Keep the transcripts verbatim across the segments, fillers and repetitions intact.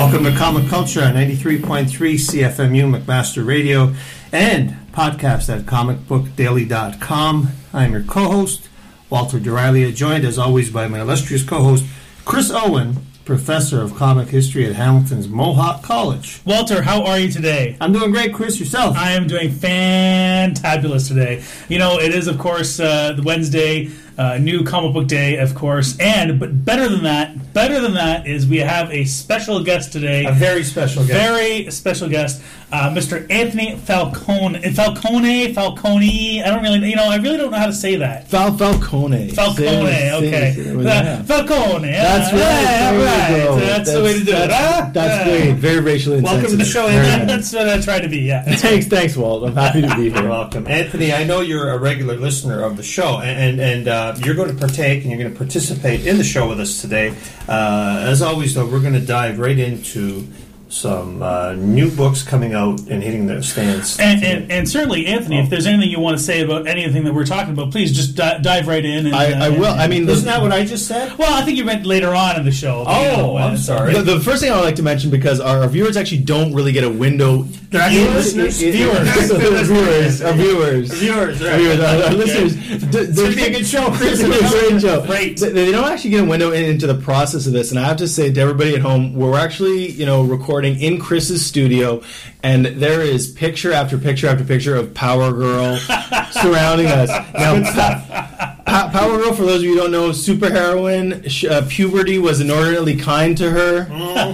Welcome to Comic Culture on ninety-three point three C F M U McMaster Radio and podcast at comic book daily dot com. I'm your co-host, Walter Duralia, joined as always by my illustrious co-host, Chris Owen, Professor of Comic History at Hamilton's Mohawk College. Walter, how are you today? I'm doing great, Chris. Yourself? I am doing fantabulous today. You know, it is, of course, uh, the Wednesday, uh, new comic book day, of course, and, but better than that, better than that is we have a special guest today. A very special guest. Very special guest, uh, Mister Anthony Falcone. Falcone? Falcone? I don't really, you know, I really don't know how to say that. Fal Falcone. Falcone, say, okay. Say, say, yeah. Falcone. That's uh, right. Yeah, right. right. That's, that's the way to do that's, it. Huh? That's uh, great. Very racially insensitive. Welcome to the show, Anthony. That's what I tried to be, yeah. Thanks, thanks, Walt. I'm happy to be here. You're welcome. Anthony, I know you're a regular listener of the show, and, and uh, you're going to partake and you're going to participate in the show with us today. Uh, as always, though, we're going to dive right into some uh, new books coming out and hitting their stands. And, and, and certainly, Anthony, oh. if there's anything you want to say about anything that we're talking about, please just di- dive right in. And, I, uh, I will. And, I mean, isn't that what I just said? Well, I think you meant later on in the show. Oh, you know, I'm sorry. The, the first thing I would like to mention, because our, our viewers actually don't really get a window. They're actually listeners? Viewers. Viewers. Our viewers. Viewers. Our viewers. Our, our listeners. It's going to be a good show, Chris. It's a great show. Great. They, they don't actually get a window in, into the process of this, and I have to say to everybody at home, we're actually, you know, recording in Chris's studio, and there is picture after picture after picture of Power Girl surrounding us. Now, pa- pa- Power Girl, for those of you who don't know, superheroine, sh- uh, puberty was inordinately kind to her,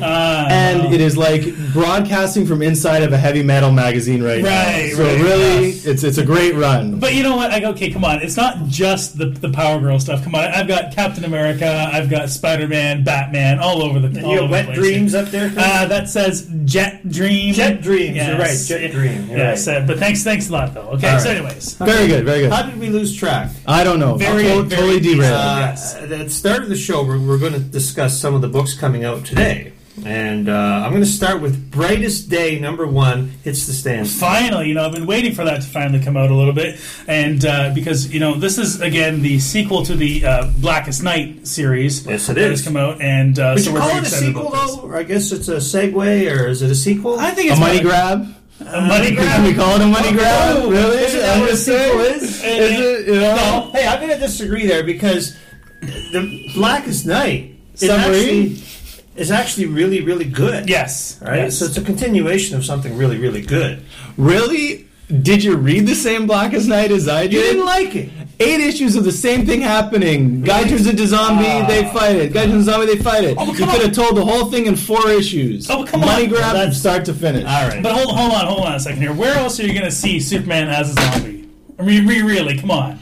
and it is like broadcasting from inside of a heavy metal magazine right, right now. So right, really, yes. it's it's a great run. But you know what? I go, okay, come on. It's not just the the Power Girl stuff. Come on, I've got Captain America, I've got Spider-Man, Batman, all over the. You got Wet Dreams up there. Uh, that says Jet Dream. Jet Dreams. Yes. You're right. Jet Dream. You're yes. right. Uh, but thanks, thanks a lot, though. Okay. All so, right. anyways, very good, very good. How did we lose track? I don't know. Very, to- very totally derailed. Uh, Yes. At the start of the show, we're, we're going to discuss some of the books coming out today. And uh, I'm going to start with Brightest Day, number one, hits the stands. Finally, you know, I've been waiting for that to finally come out a little bit. And uh, because, you know, this is, again, the sequel to the uh, Blackest Night series. Yes, it that is. has come out. And uh, Would so you we're call very it a excited sequel, about this. though? Or I guess it's a segue, or is it a sequel? I think A it's money more- grab? A money grab? Can we call it a money grab? Oh, really? Isn't that what a sequel is? Is it? You know? No. Hey, I'm going to disagree there because the Blackest Night is Summary? actually, is actually really, really good. Yes. Right? Yes. So it's a continuation of something really, really good. Really? Did you read the same Blackest Night as I did? You didn't like it. Eight issues of the same thing happening. Guy turns into zombie, Ah. they fight it. Guy turns into zombie, they fight it. Oh, you come could on. have told the whole thing in four issues. Oh, come Money on. grab Well, from start to finish. All right. But hold, hold on, hold on a second here. Where else are you going to see Superman as a zombie? I mean, re- really, come on.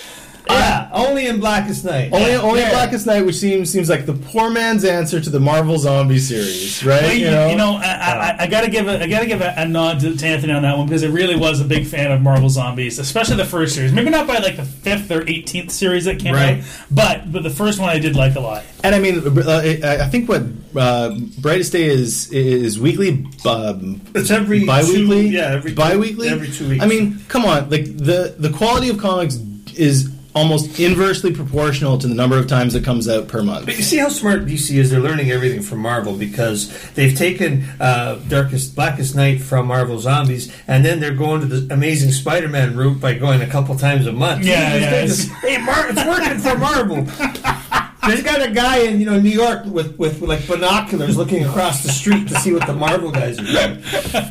Yeah, only in Blackest Night. Only, only Yeah. Blackest Night, which seems seems like the poor man's answer to the Marvel Zombie series, right? Well, you, you know, you know, I, I, I got to give a, I got to give a, a nod to, to Anthony on that one because I really was a big fan of Marvel Zombies, especially the first series. Maybe not by like the fifth or eighteenth series that came Right. out, but but the first one I did like a lot. and I mean, uh, I I think what uh, Brightest Day is is weekly. Um, It's every bi-weekly? Two, yeah, every two, bi-weekly. Every two weeks. I mean, come on, like the the quality of comics is almost inversely proportional to the number of times it comes out per month. But you see how smart D C is? They're learning everything from Marvel because they've taken uh, Darkest, Blackest Night from Marvel Zombies, and then they're going to the Amazing Spider-Man route by going a couple times a month. Yeah, They're yeah, just, hey, Mar- it's working for Marvel. There's got a guy in you know New York with, with, with like binoculars looking across the street to see what the Marvel guys are doing.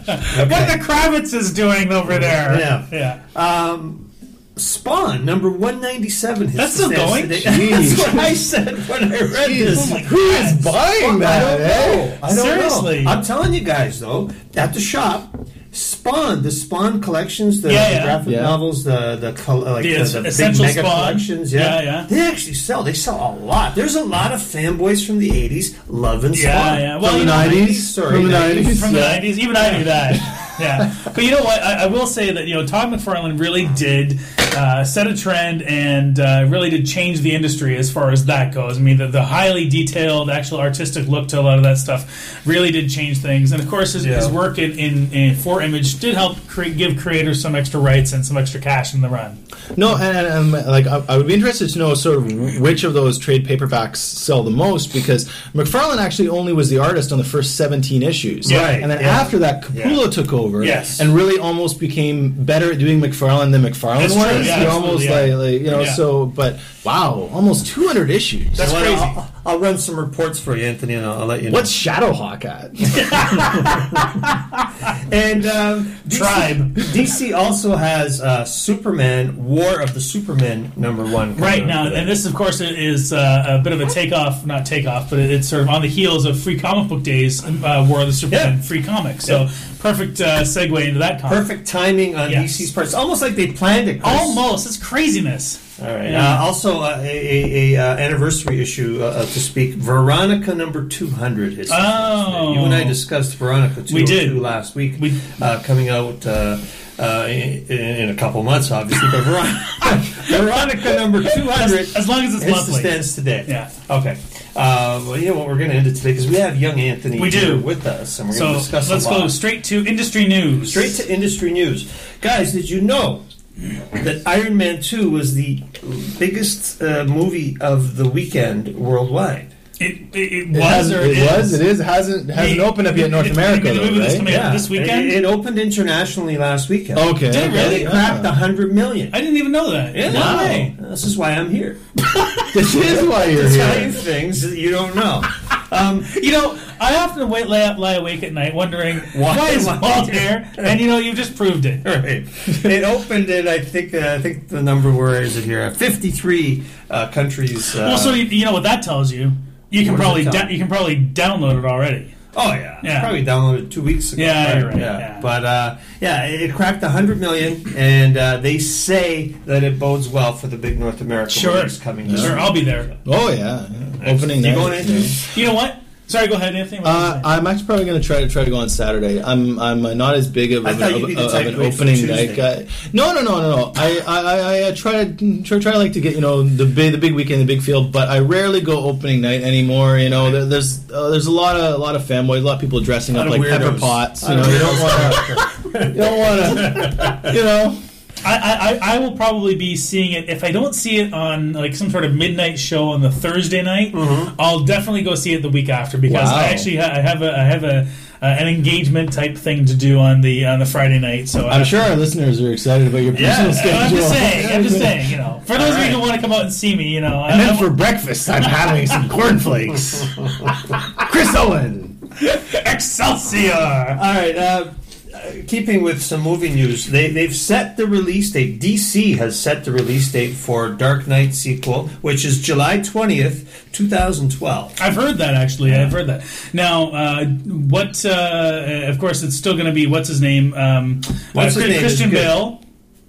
What the Kravitz is doing over there? Yeah. yeah. Um, Spawn number one ninety-seven. That's still going? That's what I said when I read Jeez. this. Oh my Who is God. buying Spawn, that? I don't eh? know. I don't Seriously. know. I'm telling you guys though, at the shop, Spawn, the Spawn collections, the, Yeah, the yeah. graphic Yeah. novels, the the col- like The the, es- the big essential mega Spawn. collections, yeah. Yeah, yeah. They actually sell. They sell a lot. There's a lot of fanboys from the eighties loving Spawn. Yeah, yeah. Well, From you the know, nineties? Sorry, From the nineties? from the Yeah. nineties. Even I knew that. Yeah, but you know what? I, I will say that you know Todd McFarlane really did uh, set a trend and uh, really did change the industry as far as that goes. I mean, the, the highly detailed, actual artistic look to a lot of that stuff really did change things. And of course, his, Yeah. his work in, in, in for Image did help create, give creators some extra rights and some extra cash in the run. No, and, and, and like I, I would be interested to know sort of which of those trade paperbacks sell the most, because McFarlane actually only was the artist on the first seventeen issues, Yeah. Right, and then yeah. after that, Capullo Yeah. took over, Yes. and really almost became better at doing McFarlane than McFarlane That's was. true, yeah, You're absolutely, almost yeah. like, like you know, Yeah. so but wow, almost two hundred issues. That's Well, crazy. I'll, I'll run some reports for you, Anthony, and I'll, I'll let you know. What's Shadowhawk at? And um, D C, Tribe. D C also has uh, Superman, War of the Supermen, number one. coming Right out now, today. and this, of course, is uh, a bit of a takeoff, not takeoff, but it's sort of on the heels of Free Comic Book Days, uh, War of the Superman, Yeah. Free Comics. So, Yeah. perfect uh, segue into that comic. Perfect timing on Yes. D C's part. It's almost like they planned it, Chris. Almost. It's craziness. All right. Yeah. Uh, also, uh, a, a, a uh, anniversary issue uh, uh, to speak. Veronica number two hundred. Is Oh. You and I discussed Veronica two We did. last week. We- uh, coming out uh, uh, in, in a couple months, obviously. But Veronica, Veronica number two hundred. As, as long as it's Hits the monthly. stands today. Yeah. Okay. Uh, well, you know what? We're going to end it today because we have young Anthony We do. here with us, and we're going So to discuss let's a lot. go straight to industry news. Straight to industry news. Guys, did you know that Iron Man two was the biggest uh, movie of the weekend worldwide? It, it, it It, was has, or it it was. is? It is. Hasn't hasn't It- opened up yet in North it- America, the though, movie that's right? coming out this weekend? It, it opened internationally last weekend. Okay. Did it really? It cracked a hundred million. I didn't even know that. Yeah. No way. This is why I'm here. This is why you're To tell you here. things that you don't know. Um, You know, I often wait, lay, lie awake at night wondering Why why, is am I Walt here? here? And you know, you've just proved it. Right. It opened in, I think, uh, I think the number, where is it here? fifty-three uh, countries. Uh, Well, so you, you know what that tells you. You can What does probably it tell da- you? you can probably download it already. Oh yeah, Yeah. probably downloaded it two weeks ago. Yeah, you're right, yeah. But uh, yeah, it cracked a hundred million, and uh, they say that it bodes well for the big North America Sure, release coming. this sure, year. I'll be there. Oh yeah, yeah. Opening You night. going in? You know what? Sorry, go ahead, Anthony. What were you Uh, saying? I'm actually probably going to try to try to go on Saturday. I'm I'm uh, not as big of, I of, thought of, you'd be the of type an to wait for opening Tuesday. night guy. No, no, no, no, no. I I, I, I try to try, try like to get you know the big the big weekend, the big field, but I rarely go opening night anymore. You know, there, there's uh, there's a lot of a lot of fanboys, a lot of people dressing A up lot of like pepper weirdos. pots. A You lot know, of you don't weirdos. want to you don't want to you know. I, I, I will probably be seeing it if I don't see it on like some sort of midnight show on the Thursday night. I'll definitely go see it the week after because Wow. I actually ha- I have a I have a uh, an engagement type thing to do on the on the Friday night. So I I'm have sure to- our listeners are excited about your Yeah. personal Well, schedule. I'm just saying. I'm just saying. You know, for those of right. you who want to come out and see me, you know, And I, then I'm- for breakfast, I'm having some cornflakes. Chris Owen. Excelsior. All right. Uh, uh, keeping with some movie news, they they've set the release date. D C has set the release date for Dark Knight sequel, which is July twentieth, two thousand twelve. I've heard that actually. I've heard that. Now, uh, what? Uh, of course, it's still going to be what's his name? Um, What's uh, his name Christian is good. Bale.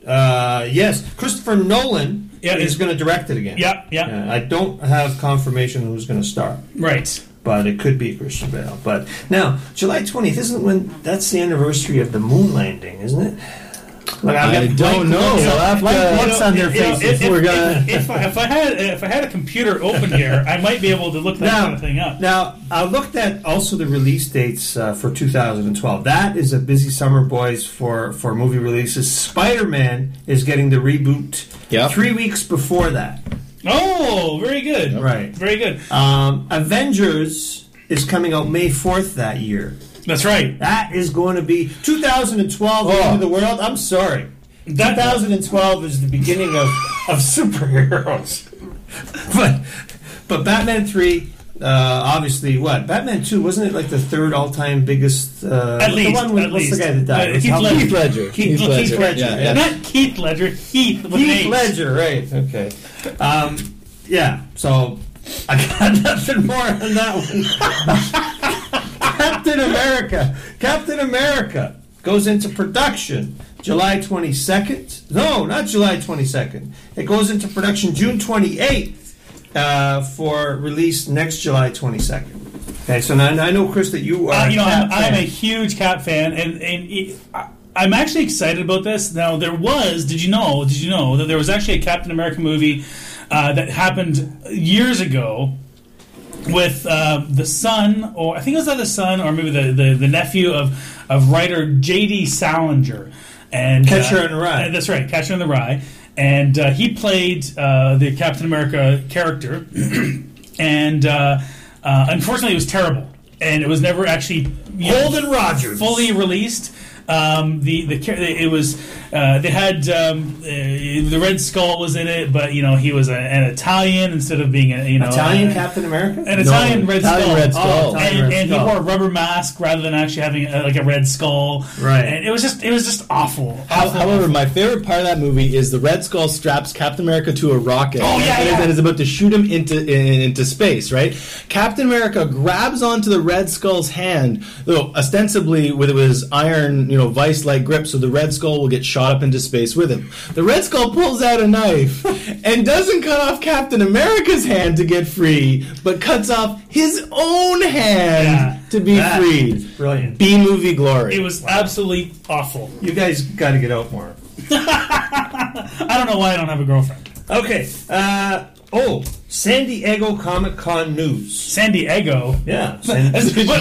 Uh, yes, Christopher Nolan Yeah, is it's- going to direct it again. Yeah, yeah, Uh, I don't have confirmation who's going to star, right. but it could be Christian Bale. But now, July twentieth isn't when that's the anniversary of the moon landing, isn't it? Like, I've I got don't blank know. looks- We'll have blank to- looks on their You know, faces. if, we're if- gonna- if, if, I, if I had if I had a computer open here, I might be able to look that Now- kind of thing up. Now, I looked at also the release dates uh, for two thousand twelve. That is a busy summer, boys, for, for movie releases. Spider-Man is getting the reboot Yep. three weeks before that. Oh, very good. Right. Very good. Um, Avengers is coming out May fourth that year. That's right. That is going to be two thousand twelve, the Oh. end of the world. I'm sorry. That- two thousand twelve is the beginning of, of superheroes. but but Batman three, uh, obviously, what? Batman two, wasn't it like the third all-time biggest? Uh, At the least, one with, at what's least. the guy that died? Uh, Was Heath Hal- Ledger. Heath Ledger. Keith- Keith Ledger, Yeah, yeah. yeah. Not Keith Ledger. Heath. With Heath an H. Ledger, right? Okay. Um, yeah. So I got nothing more on that one. Captain America. Captain America goes into production July twenty-second. No, not July twenty-second. It goes into production June twenty-eighth uh, for release next July twenty-second. Okay, so now I know, Chris, that you are Uh, you know, a Cap I'm, I'm a fan. huge Cap fan, and and it, I, I'm actually excited about this. Now, there was, did you know, did you know that there was actually a Captain America movie uh, that happened years ago with uh, the son, or I think it was either the son or maybe the, the, the nephew of, of writer J D Salinger. And, Catcher uh, in the Rye. and that's right, Catcher in the Rye. And uh, he played uh, the Captain America character. and uh, uh, unfortunately, it was terrible. And it was never actually you know, Holden Rogers fully released. Um, the the it was uh, they had um, uh, the Red Skull was in it, but you know he was a, an Italian instead of being a you know Italian a, Captain America. an Italian No, Red Italian Skull, Red Skull. Oh, Italian and, Red and he Skull. wore a rubber mask rather than actually having a, like a red skull. Right. And it was just it was just awful. How, awful. however, my favorite part of that movie is the Red Skull straps Captain America to a rocket. Oh, yeah, and, yeah. and is about to shoot him into in, into space. Right? Captain America grabs onto the Red Skull's hand, though ostensibly with his iron, you know, vice-like grip, so the Red Skull will get shot up into space with him. The Red Skull pulls out a knife and doesn't cut off Captain America's hand to get free, but cuts off his own hand Yeah. to be That freed. is brilliant. B movie glory. It was absolutely awful. You guys got to get out more. I don't know why I don't have a girlfriend. Okay. Uh, oh, San Diego Comic Con news. San Diego. Yeah. San-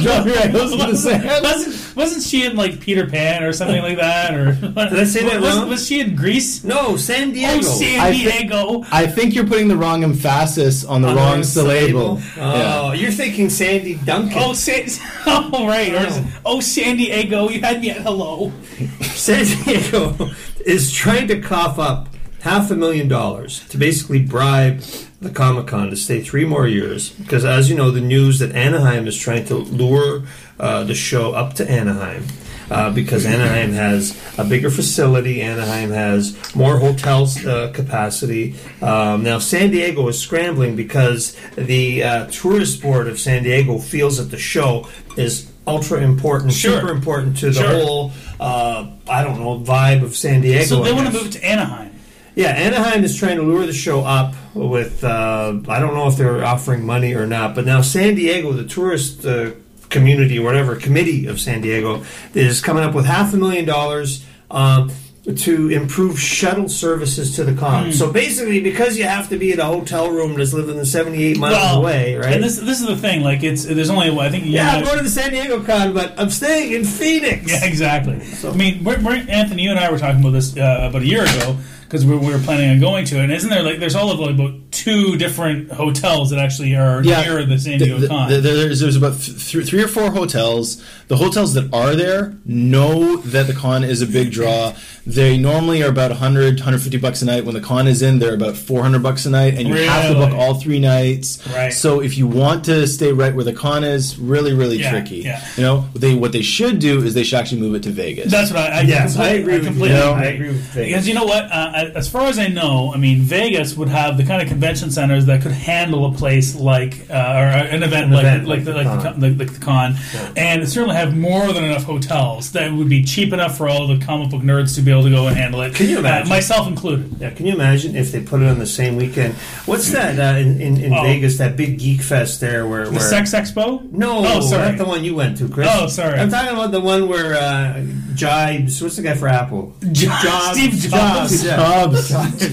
I was gonna say. wasn't, wasn't she in like Peter Pan or something like that? Or did I say that was, wrong? Was she in Greece? no, San Diego. Oh, San I thi- Diego. I think you're putting the wrong emphasis on the On wrong the syllable. Oh, you're thinking Sandy Duncan. Oh, San. Oh, right. Or is it, Oh. oh, San Diego. You had me at hello. San Diego is trying to cough up half a million dollars to basically bribe the Comic-Con to stay three more years. Because, as you know, the news that Anaheim is trying to lure uh, the show up to Anaheim. Uh, because Anaheim has a bigger facility, Anaheim has more hotel uh, capacity. Um, now, San Diego is scrambling because the uh, tourist board of San Diego feels that the show is ultra important, Sure. super important to the Sure. whole, uh, I don't know, vibe of San Diego. So they I want to guess. move it to Anaheim. Yeah, Anaheim is trying to lure the show up with, uh, I don't know if they're offering money or not, but now San Diego, the tourist uh, community or whatever, committee of San Diego, is coming up with half a million dollars um, to improve shuttle services to the con. Mm. So basically, because you have to be in a hotel room that's living seventy-eight miles Well, away, right? And this this is the thing. Like it's there's only I think you yeah, know, I'm going to the San Diego con, but I'm staying in Phoenix. Yeah, exactly. I mean, we're, we're, Anthony, you and I were talking about this uh, about a year ago because we, we were planning on going to it. And isn't there like there's all of like about two different hotels that actually are Yeah, near the San The- Diego the- con? the- there's, there's about th- th- three or four hotels. The hotels that are there know that the con is a big draw. They normally are about one hundred, one hundred fifty bucks a night. When the con is in, they're about four hundred bucks a night, and you have to book Really? all three nights. Right. So if you want to stay right where the con is, really, really Yeah, tricky. yeah. You know, they what they should do is they should actually move it to Vegas. That's what I, I Yes, completely, I agree with you. completely Yeah, agree. I agree with Vegas. Because you know what? Uh, as far as I know, I mean, Vegas would have the kind of convention centers that could handle a place like, uh, or an event An like, event like, like the, the like, the, con. con- like, like the con, Yeah. and it certainly have more than enough hotels that would be cheap enough for all the comic book nerds to be able to go and handle it. Can you imagine? Uh, myself included. Yeah, can you imagine if they put it on the same weekend? What's that uh, in, in, in Oh. Vegas, that big geek fest there where... The where Sex Expo? No, Oh, sorry. not the one you went to, Chris. Oh, sorry. I'm talking about the one where uh, Jibes, what's the guy for Apple? Jobs. Steve Jobs. yeah. Jobs.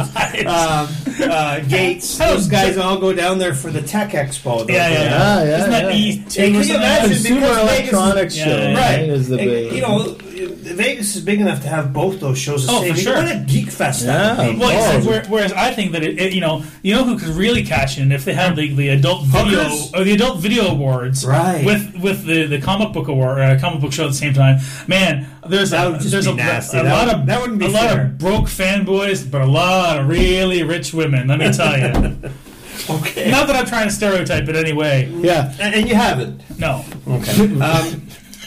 um, uh, Gates. Oh, Those guys Jo- all go down there for the Tech Expo. Yeah, yeah, yeah. Yeah, yeah, Isn't that yeah. E two Hey, can or you something? imagine? Consumer Because Vegas is- electronics Yeah, show, yeah, Right. right? Is the And, big, you know, Vegas is big enough to have both those shows the Oh, same for week. sure. What a geek fest that Yeah. would be. Well, Oh. exactly. Where- whereas I think that it, it, you know, you know who could really cash in if they had the, the adult video Hookers? or the adult video awards, Right. With with the, the comic book award, uh, comic book show at the same time. Man, there's That a would just there's be a, nasty. a That lot would- of that wouldn't be a lot fair. of broke fanboys, but a lot of really rich women. Let me tell you. Okay. Not that I'm trying to stereotype it anyway. yeah. And, and you haven't. No. Okay. Um,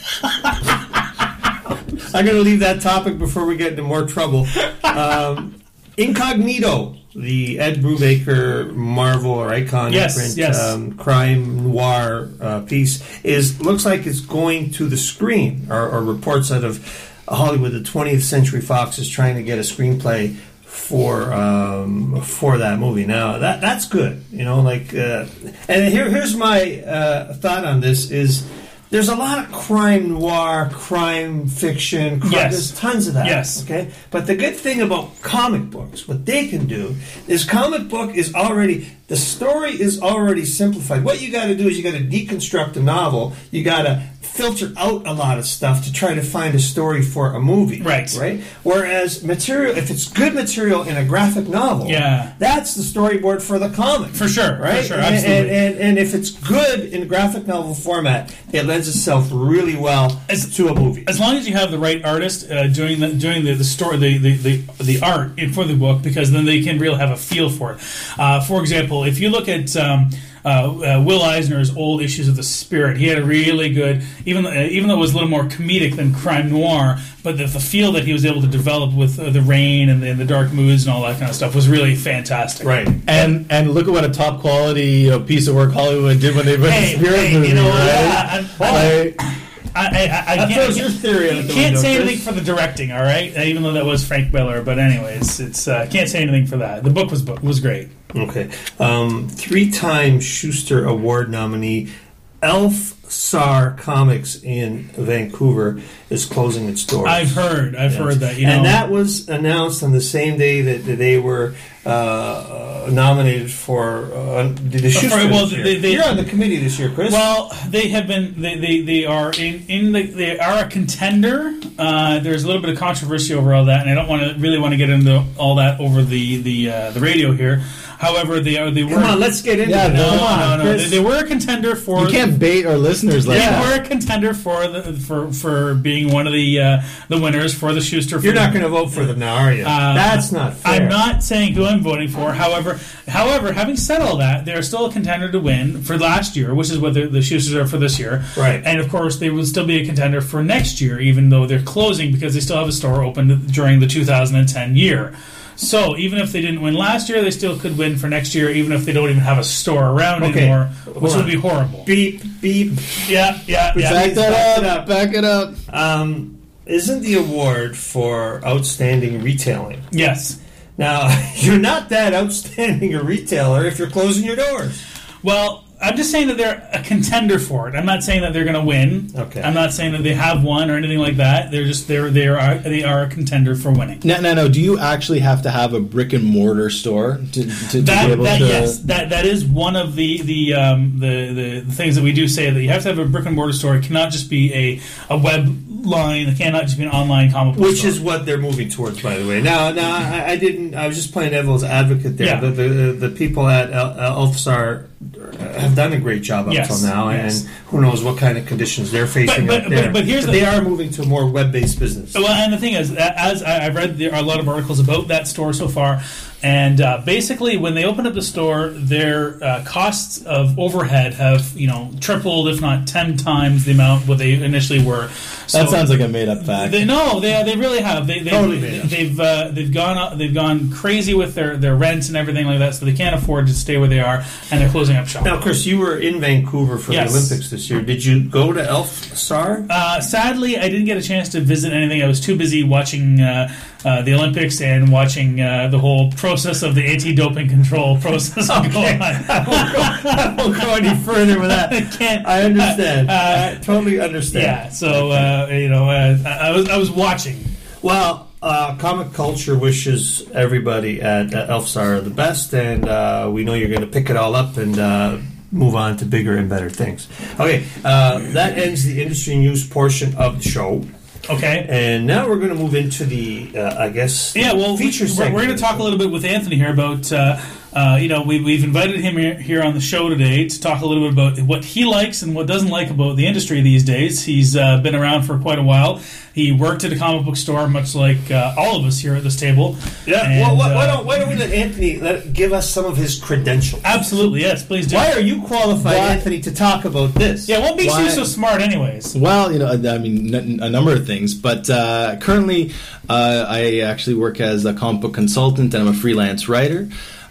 I'm going to leave that topic before we get into more trouble. Um, Incognito, the Ed Brubaker Marvel or Icon Yes, imprint yes. um, crime noir uh, piece is looks like it's going to the screen. Or, or reports out of Hollywood, the twentieth Century Fox is trying to get a screenplay for um, for that movie. Now that that's good, you know. Like, uh, and here here's my uh, thought on this: is there's a lot of crime noir, crime fiction. Crime, Yes. There's tons of that. Yes. Okay. But the good thing about comic books, what they can do, is comic book is already the story is already simplified. What you got to do is you got to deconstruct a novel. You got to filter out a lot of stuff to try to find a story for a movie. Right. Right. Whereas material, if it's good material in a graphic novel, Yeah. that's the storyboard for the comic. For sure, Right. for sure, And- absolutely. And, and, and if it's good in graphic novel format, it lends itself really well As- to a movie. As long as you have the right artist uh, doing the doing the, the story, the, the, the, the art in, for the book, because then they can really have a feel for it. Uh, for example, if you look at um, uh, uh, Will Eisner's old issues of The Spirit, he had a really good, even uh, even though it was a little more comedic than crime noir, but the, the feel that he was able to develop with uh, the rain and the, and the dark moods and all that kind of stuff was really fantastic. Right. And and look at what a top quality you know, piece of work Hollywood did when they put Hey, the Spirit hey, movie, you know, right? uh, I'm- Like, I, I, I, I That can't, throws your theory out you the can't window, say Chris. anything for the directing, all right? Uh, Even though that was Frank Miller, but anyways, it's uh, can't say anything for that. The book was book was great. Okay. Um, three-time Schuster Award nominee Elf Sar Comics in Vancouver is closing its doors. I've heard, I've Yes. heard that. You know, and that was announced on the same day that, that they were uh, nominated for uh, the, the Schuster. well, this year. they- they- You're on the committee this year, Chris. well, they have been. They, they, they are in, in the. They are a contender. Uh, there's a little bit of controversy over all that, and I don't want to really want to get into all that over the the uh, the radio here. However, they are. They were. Come on, let's get into Yeah, it. no, Come on, no, no. They, Chris. they were a contender for. you can't bait our listeners like They that. were a contender for the for for being one of the uh, the winners for the Schuster. You're not going to vote for them now, are you? Uh, That's not fair. I'm not saying who I'm voting for. However, however, having said all that, they're still a contender to win for last year, which is what the, the Schusters are for this year. Right. And of course, they will still be a contender for next year, even though they're closing because they still have a store open during the two thousand ten year. So even if they didn't win last year, they still could win for next year, even if they don't even have a store around Okay. anymore, Hold which on. would be horrible. Beep, beep. Yeah, yeah, yeah. Back Back that it up. up. Back it up. Um, isn't the award for outstanding retailing? Yes. Now, you're not that outstanding a retailer if you're closing your doors. Well, I'm just saying that they're a contender for it. I'm not saying that they're going to win. Okay. I'm not saying that they have won or anything like that. They're just they're they are they are a contender for winning. No, no, no. Do you actually have to have a brick and mortar store to, to, to That, be able that to? yes, that that is one of the the, um, the the the things that we do say that you have to have a brick and mortar store. It cannot just be a a web line. It cannot just be an online comic book Which store. is what they're moving towards, by the way. Now, now I, I didn't. I was just playing devil's advocate there. Yeah. The, the the people at El- Elfsar have done a great job up Yes, till now, yes. and who knows what kind of conditions they're facing but- out there. but- but here's the- they are moving to a more web-based business. Well, and the thing is, as I- I've read there are a lot of articles about that store so far, and uh, basically, when they opened up the store, their uh, costs of overhead have you know tripled, if not ten times the amount what they initially were. So That sounds like a made up fact. They, no, they they really have. They, they, Totally made up. they've uh, they've gone up- they've gone crazy with their, their rents and everything like that, so they can't afford to stay where they are, and they're closing up shop. Now, Chris, you were in Vancouver for Yes. the Olympics this year. Did you go to Elfsar? Uh, sadly, I didn't get a chance to visit anything. I was too busy watching uh, uh, the Olympics and watching uh, the whole process of the anti-doping control process going on. I won't go any further with that. I can't. I understand. Uh, I totally understand. Yeah, so uh, you know, uh, I I was I was watching. Well, uh, Comic Culture wishes everybody at uh, Elfsar the best, and uh, we know you're going to pick it all up and uh, move on to bigger and better things. Okay, uh, that ends the industry news portion of the show. Okay. And now we're going to move into the, uh, I guess, Yeah, well, feature we're, segment. we're going to talk a little bit with Anthony here about, uh, uh, you know, we, we've invited him here, here on the show today to talk a little bit about what he likes and what doesn't like about the industry these days. He's uh, been around for quite a while. He worked at a comic book store, much like uh, all of us here at this table. Yeah, And, well, why, why, uh, don't, why don't we let Anthony let, give us some of his credentials? Absolutely, yes, please do. Why are you qualified, Why- Anthony, to talk about this? Yeah, what makes Why- you so smart, anyways? Well, you know, I mean, n- a number of things, but uh, currently uh, I actually work as a comic book consultant and I'm a freelance writer.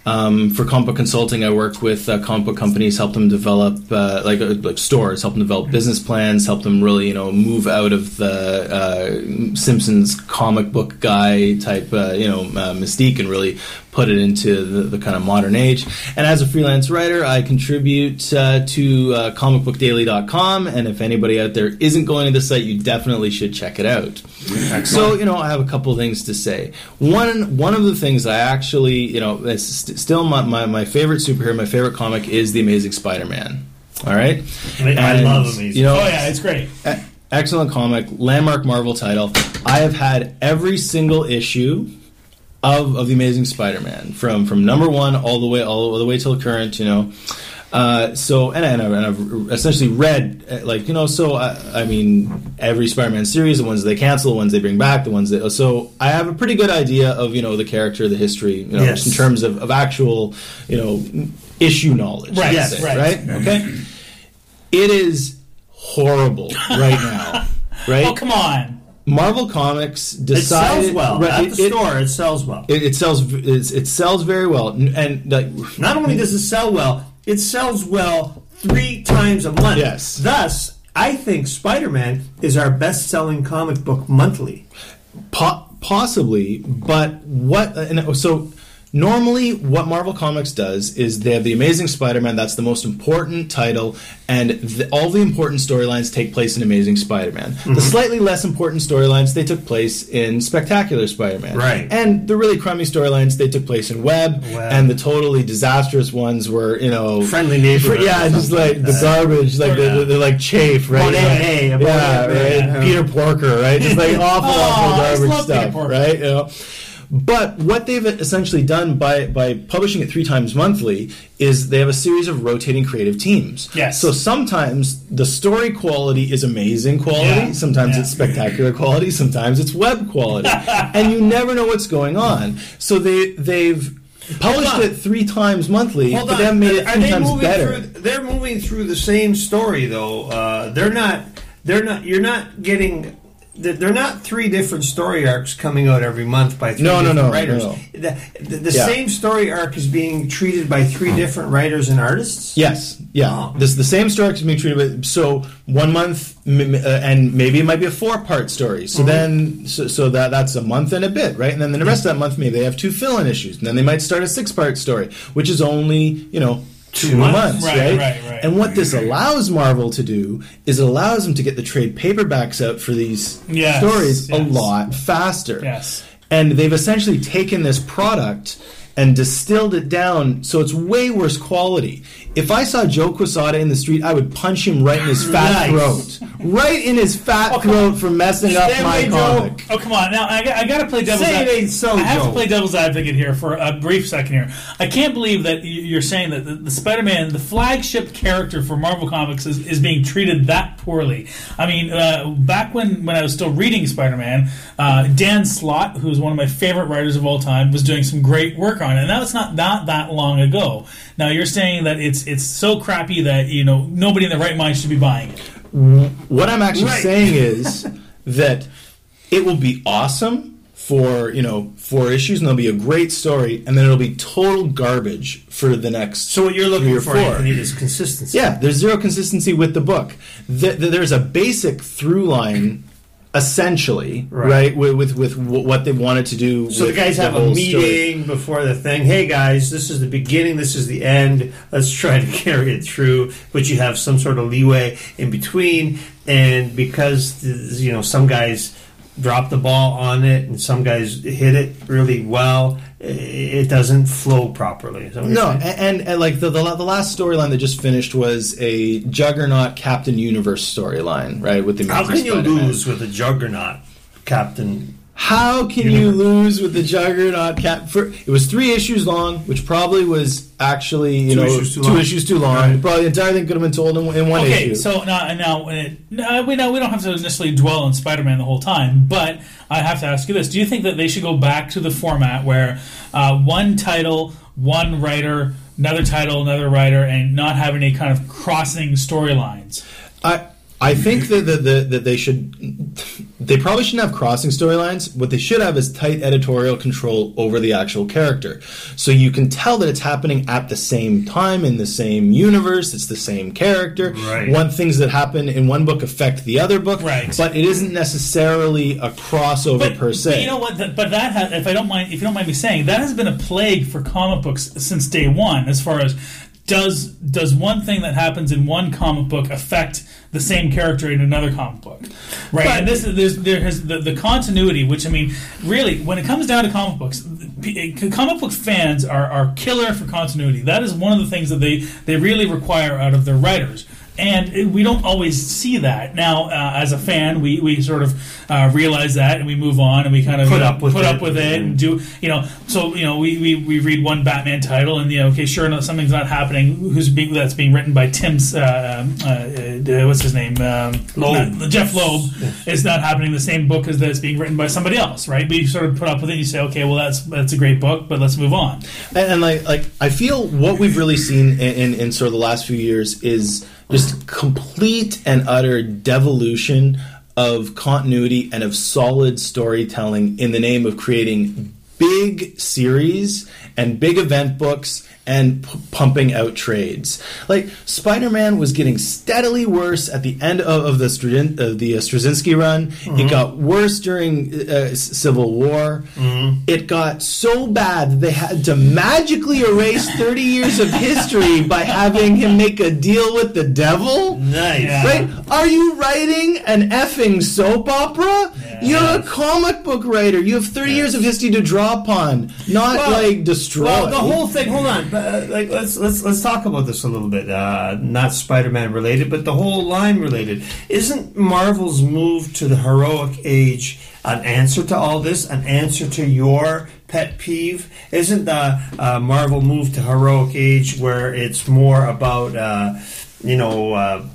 Um, for comic book consulting, I work with uh, comic book companies, help them develop uh, like uh, like stores, help them develop business plans, help them really you know move out of the uh, Simpsons comic book guy type uh, you know uh, mystique and really put it into the, the kind of modern age. And as a freelance writer, I contribute uh, to uh, comic book daily dot com, and if anybody out there isn't going to the site, you definitely should check it out. Excellent. So, you know, I have a couple of things to say. One one of the things I actually, you know, it's st- still my, my, my favorite superhero, my favorite comic is The Amazing Spider-Man. All right? I, I and, love Amazing. You know, oh, yeah, it's great. E- excellent comic, landmark Marvel title. I have had every single issue Of, of the Amazing Spider-Man, from from number one all the way all the way till current, you know. Uh, so and, and, I've, and I've essentially read like you know. So I, I mean, every Spider-Man series, the ones they cancel, the ones they bring back, the ones that. So I have a pretty good idea of you know the character, the history, you know, yes. just in terms of, of actual you know issue knowledge. Right. Yes. Say, Right. right. Right. Okay. It is horrible right now. Right. Oh, come on. Marvel Comics It decided sells well right, at it, the store. It sells well. It, it sells. It, it sells very well, and like Not only does it sell well, it sells well three times a month. Yes. Thus, I think Spider-Man is our best-selling comic book monthly. po- possibly, but what? And so normally, what Marvel Comics does is they have the Amazing Spider-Man. That's the most important title, and the, all the important storylines take place in Amazing Spider-Man. Mm-hmm. The slightly less important storylines they took place in Spectacular Spider-Man, right? And the really crummy storylines they took place in Web, Web. and the totally disastrous ones were, you know, Friendly Neighborhood. yeah, just like the garbage, like yeah. they're, they're like chafe, right? Monet, Like, hey, yeah, Monet, right. yeah. Peter Porker, right? Just like awful, Oh, awful I just garbage love Peter stuff, Porker. right? You know. But what they've essentially done by, by publishing it three times monthly is they have a series of rotating creative teams. Yes. So sometimes the story quality is amazing quality, Yeah. sometimes Yeah. it's spectacular quality, sometimes it's web quality. And you never know what's going on. So they, they've published Hold on. it three times monthly, Hold but on. they haven't made it Are three they times moving better. Through, they're moving through the same story, though. Uh, they're not. They're not. You're not getting. They're not three different story arcs coming out every month by three No, no, different no, writers. no, no. The, the, the Yeah. same story arc is being treated by three different writers and artists. Yes, yeah. Oh. This the same story is being treated with. So one month, m- uh, and maybe it might be a four-part story. So Mhm. then, so, so that that's a month and a bit, right? And then the rest of that month, maybe they have two fill-in issues, and then they might start a six-part story, which is only you know two, Two months. months, Right, right? right, right. And what this allows Marvel to do is it allows them to get the trade paperbacks out for these Yes, stories a yes. lot faster. Yes. And they've essentially taken this product and distilled it down so it's way worse quality. If I saw Joe Quesada in the street, I would punch him right in his fat Nice. throat. Right in his fat Oh, come throat on. for messing up Stay my away, Joe. comic. Oh, come on. Now, I, got- I got to play devil's Say it advocate. ain't so, I have Joe. to play devil's advocate here for a brief second here. I can't believe that y- you're saying that the, the Spider-Man, the flagship character for Marvel Comics, is, is being treated that poorly. I mean, uh, back when, when I was still reading Spider-Man, uh, Dan Slott, who's one of my favorite writers of all time, was doing some great work on it. And that was not, not that long ago. Now, you're saying that it's it's so crappy that, you know, nobody in their right mind should be buying it. What I'm actually Right. saying is that it will be awesome for, you know, four issues, and there'll be a great story, and then it'll be total garbage for the next So what you're three looking or for, four. Anthony, is consistency. Yeah, there's zero consistency with the book. Th- th- there's a basic through line, essentially, Right. right, with, with with w- what they wanted to do. So the with guys have a whole meeting story. before the thing. Hey guys, this is the beginning. This is the end. Let's try to carry it through. But you have some sort of leeway in between, and because you know some guys drop the ball on it and some guys hit it really well, it doesn't flow properly. Is that what you're No, and, saying? and, and like the, the the last storyline that just finished was a Juggernaut Captain Universe storyline, right? With the How Amazing can you Spider-Man. lose with a juggernaut, Captain? How can you lose with the Juggernaut Cap? For, it was three issues long, which probably was actually you Two know issues too two long. issues too long. Right. Probably the entire thing could have been told in, in one Okay, issue. so now, now uh, no, we know we don't have to necessarily dwell on Spider-Man the whole time, but I have to ask you this: do you think that they should go back to the format where uh, one title, one writer, another title, another writer, and not have any kind of crossing storylines? I I think that that, that that they should they probably shouldn't have crossing storylines. What they should have is tight editorial control over the actual character. So you can tell that it's happening at the same time in the same universe. It's the same character. Right. One things that happen in one book affect the other book. Right. But it isn't necessarily a crossover But, per se. but you know what? Th- But that, has, if I don't mind, if you don't mind me saying, that has been a plague for comic books since day one. As far as does does one thing that happens in one comic book affect the same character in another comic book, right? But, and this is there's there has the, the continuity, which I mean, really, when it comes down to comic books, p- comic book fans are are killer for continuity. That is one of the things that they they really require out of their writers. And we don't always see that. Now, uh, as a fan, we, we sort of uh, realize that, and we move on, and we kind of put you know, up with put it, up with it, and do you know? So you know, we, we, we read one Batman title, and you know, okay, sure enough, something's not happening. Who's being that's being written by Tim's uh, uh, uh, what's his name? Um, Loeb. not- Jeff Loeb. It's not happening in the same book as that's being written by somebody else, right? But you sort of put up with it. And you say, okay, well, that's that's a great book, but let's move on. And, and like, like I feel what we've really seen in, in, in sort of the last few years is just complete and utter devolution of continuity and of solid storytelling in the name of creating big series and big event books and p- pumping out trades. Like, Spider-Man was getting steadily worse at the end of, of the Stradin, of the uh, Straczynski run. Mm-hmm. It got worse during uh, Civil War. Mm-hmm. It got so bad that they had to magically erase thirty years of history by having him make a deal with the devil. Nice. Yeah. Right? Are you writing an effing soap opera? Yeah. You're a comic book writer. You have thirty Yes. years of history to draw upon, not Well, like destroy. Well, the whole thing. Hold on. Uh, like, let's let's let's talk about this a little bit. Uh, not Spider-Man related, but the whole line related. Isn't Marvel's move to the heroic age an answer to all this? An answer to your pet peeve? Isn't the uh, Marvel move to heroic age where it's more about uh, you know? Uh,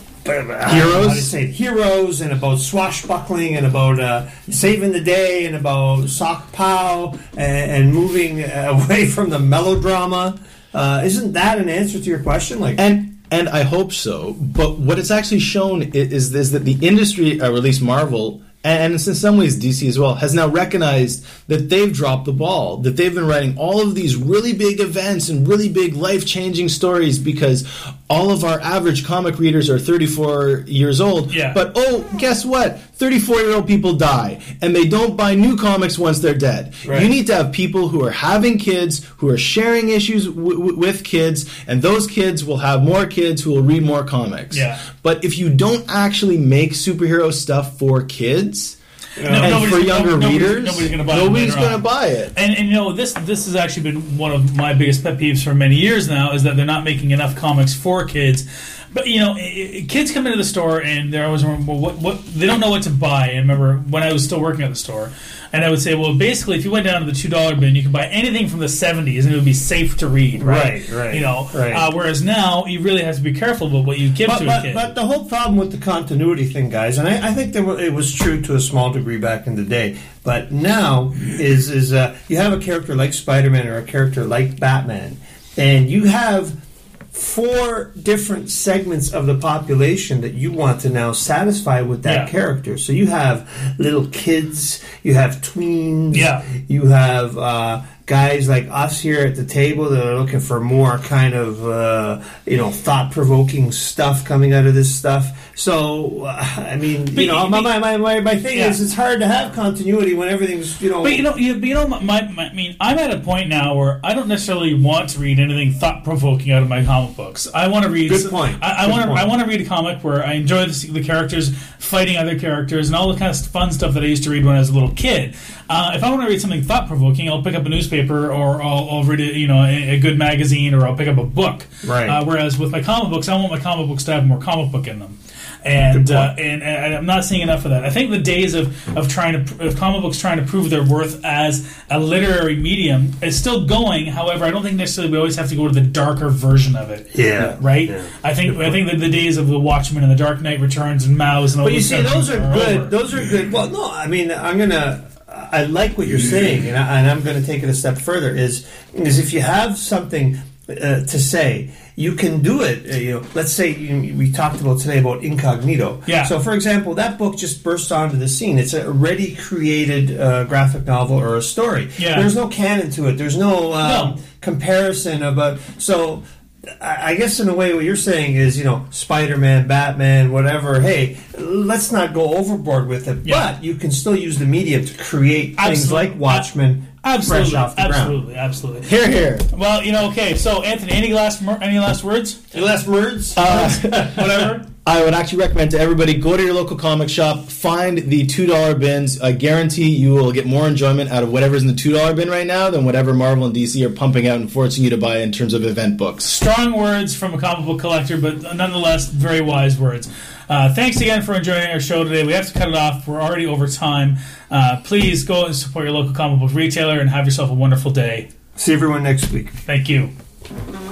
Heroes? How do you say it? Heroes, and about swashbuckling, and about uh, saving the day, and about sock pow, and, and moving away from the melodrama. Uh, isn't that an answer to your question? Like, And and I hope so. But what it's actually shown is, is that the industry, or at least Marvel, and in some ways D C as well, has now recognized that they've dropped the ball, that they've been writing all of these really big events and really big life-changing stories because all of our average comic readers are thirty-four years old. Yeah. But, oh, guess what? thirty-four-year-old people die, and they don't buy new comics once they're dead. Right. You need to have people who are having kids, who are sharing issues w- w- with kids, and those kids will have more kids who will read more comics. Yeah. But if you don't actually make superhero stuff for kids No, and nobody's- for younger no- nobody's- readers, nobody's gonna buy it nobody's later going to on. buy it. And, and you know this this has actually been one of my biggest pet peeves for many years now is that they're not making enough comics for kids. But you know, i- i- kids come into the store and they're always well, what what they don't know what to buy. And I remember when I was still working at the store, and I would say, well, basically, if you went down to the two dollar bin, you could buy anything from the seventies, and it would be safe to read, right? Right, right, You know, right. Uh, whereas now you really have to be careful about what you give But, to a but, kid. but the whole problem with the continuity thing, guys, and I, I think there were, it was true to a small degree back in the day, but now is is uh, you have a character like Spider-Man or a character like Batman, and you have four different segments of the population that you want to now satisfy with that Yeah. character. So you have little kids, you have tweens, Yeah. you have uh, guys like us here at the table that are looking for more kind of uh, you know thought-provoking stuff coming out of this stuff. So uh, I mean, But you know, you- my, my, my, my, my thing Yeah. is it's hard to have continuity when everything's you know. But you know, you, you know, my, my, I mean, I'm at a point now where I don't necessarily want to read anything thought provoking out of my comic books. I want to read. Good point. I, I Good want to. point. I want to read a comic where I enjoy the, the characters fighting other characters and all the kind of fun stuff that I used to read when I was a little kid. Uh, if I want to read something thought provoking, I'll pick up a newspaper or I'll, I'll read a, you know a, a good magazine or I'll pick up a book. Right. Uh, whereas with my comic books, I want my comic books to have more comic book in them. And, Good uh, point. and and I'm not seeing enough of that. I think the days of, of trying to pr- of comic books trying to prove their worth as a literary medium is still going. However, I don't think necessarily we always have to go to the darker version of it. Yeah. right. Yeah. I think I think that the days of the Watchmen and the Dark Knight Returns and Maus and all But you those see, kind of those things are good. over. Those are good. Well, no, I mean, I'm gonna. I like what you're saying, and, I, and I'm going to take it a step further. Is is if you have something uh, to say, you can do it. Uh, you know, let's say you, we talked about today about Incognito. Yeah. So, for example, that book just burst onto the scene. It's a ready created uh, graphic novel or a story. Yeah. There's no canon to it. There's no, um, No. comparison about. So, I I guess in a way, what you're saying is, you know, Spider-Man, Batman, whatever. Hey, let's not go overboard with it. Yeah. But you can still use the medium to create things Absolutely. like Watchmen. Absolutely, Fresh off the ground. absolutely, absolutely. Here, here. Well, you know, okay. So, Anthony, any last mer- any last words? Any last words? Uh, Whatever. I would actually recommend to everybody, go to your local comic shop, find the two dollar bins. I guarantee you will get more enjoyment out of whatever's in the two dollar bin right now than whatever Marvel and D C are pumping out and forcing you to buy in terms of event books. Strong words from a comic book collector, but nonetheless, very wise words. Uh, thanks again for enjoying our show today. We have to cut it off. We're already over time. Uh, please go and support your local comic book retailer and have yourself a wonderful day. See everyone next week. Thank you.